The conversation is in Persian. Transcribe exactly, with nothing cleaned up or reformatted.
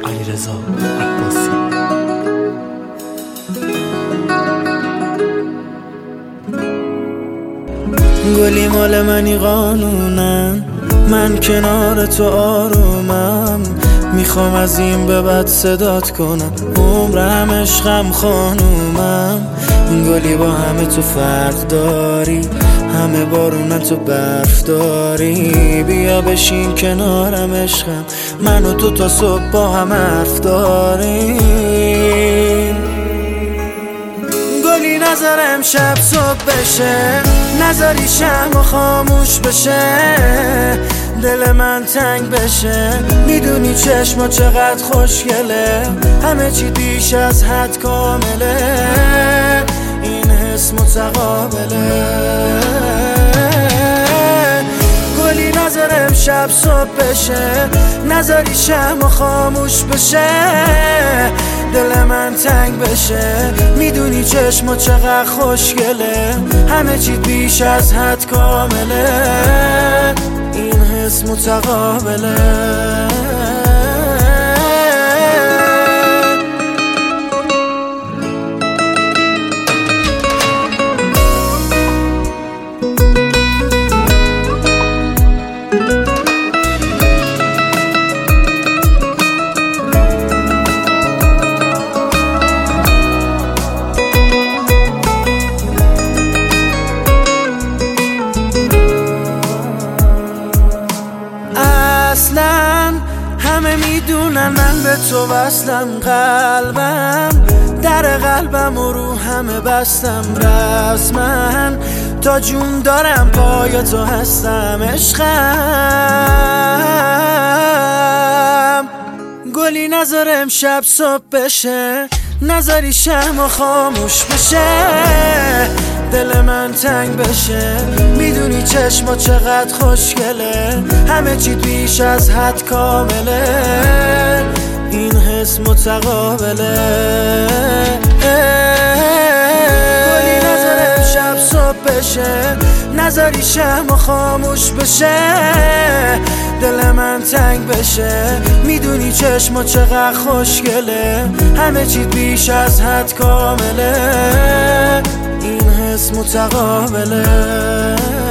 علیرضا عباسی. گلی مال منی قانونم، من کنار تو آرومم، میخوام از این به بعد صدات کنم، عمرم عشقم خانومم. گلی با همه تو فرق داری، همه بارونن تو برف داری، بیا بشین کنارم عشقم، من و تو تا صبح با هم حرف داریم. گلی نظر امشب صبح بشه، نظری شم و خاموش بشه، دل من تنگ بشه، میدونی چشما چقدر خوشگله، همه چی بیش از حد کامله، این حس متقابله. گلی نظر امشب صبح بشه، نظری شم و خاموش بشه، دل من تنگ بشه، میدونی چشما چقدر خوشگله، همه چی بیش از حد کامله، این حس متقابله. اصلا همه میدونن من به تو وصلم، قلبم در قلبم و رو همه بستم، رسما تا جون دارم پای تو هستم عشقم. گلی نظر امشب صبح بشه، نظری شم و خاموش بشه، دل من تنگ بشه، میدونی چشما چقدر خوشگله، همه چی بیش از حد کامله، این حس متقابله. گلی نظر امشب صبح بشه، نظری شم و خاموش بشه، دل من تنگ بشه، میدونی چشما چقدر خوشگله، همه چی بیش از حد کامله، این حس متقابله.